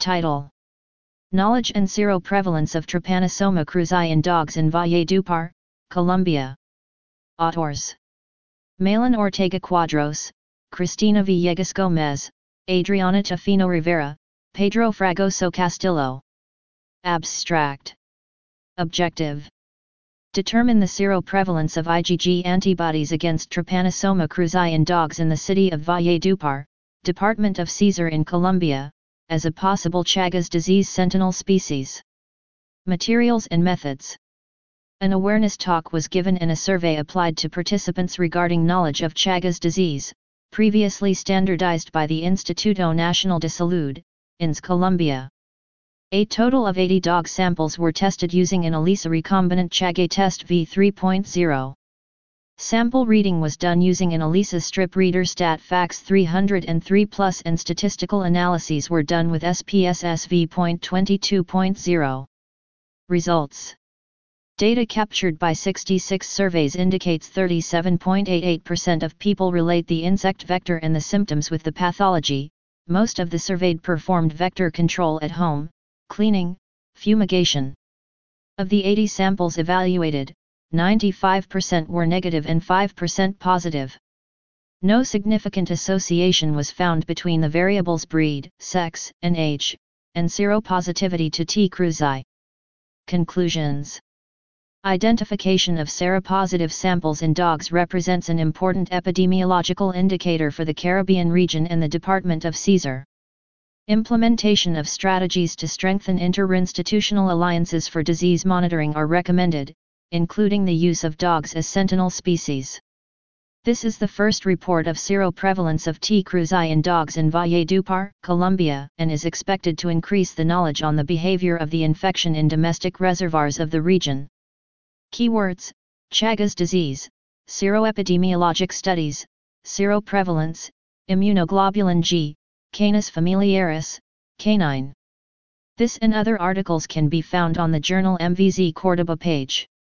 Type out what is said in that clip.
Title: Knowledge and Seroprevalence of Trypanosoma cruzi in Dogs in Valledupar, Colombia. Autors: Malin Ortega Quadros, Cristina Villegas Gomez, Adriana Tofino Rivera, Pedro Fragoso Castillo. Abstract: Objective: Determine the seroprevalence of IgG antibodies against Trypanosoma cruzi in dogs in the city of Valledupar, Department of Cesar in Colombia, as a possible Chagas disease sentinel species. Materials and methods. An awareness talk was given and a survey applied to participants regarding knowledge of Chagas disease, previously standardized by the Instituto Nacional de Salud, INS Colombia. A total of 80 dog samples were tested using an ELISA recombinant Chagas test v3.0. Sample reading was done using an ELISA strip reader StatFax 303+ and statistical analyses were done with SPSS v.22.0. Results. Data captured by 66 surveys indicates 37.88% of people relate the insect vector and the symptoms with the pathology. Most of the surveyed performed vector control at home, cleaning, fumigation. Of the 80 samples evaluated, 95% were negative and 5% positive. No significant association was found between the variables breed, sex, and age, and seropositivity to T. cruzi. Conclusions. Identification of seropositive samples in dogs represents an important epidemiological indicator for the Caribbean region and the Department of Cesar. Implementation of strategies to strengthen interinstitutional alliances for disease monitoring are recommended, including the use of dogs as sentinel species. This is the first report of seroprevalence of T. cruzi in dogs in Valledupar, Colombia, and is expected to increase the knowledge on the behavior of the infection in domestic reservoirs of the region. Keywords: Chagas disease, seroepidemiologic studies, seroprevalence, immunoglobulin G, Canis familiaris, canine. This and other articles can be found on the journal MVZ Córdoba page.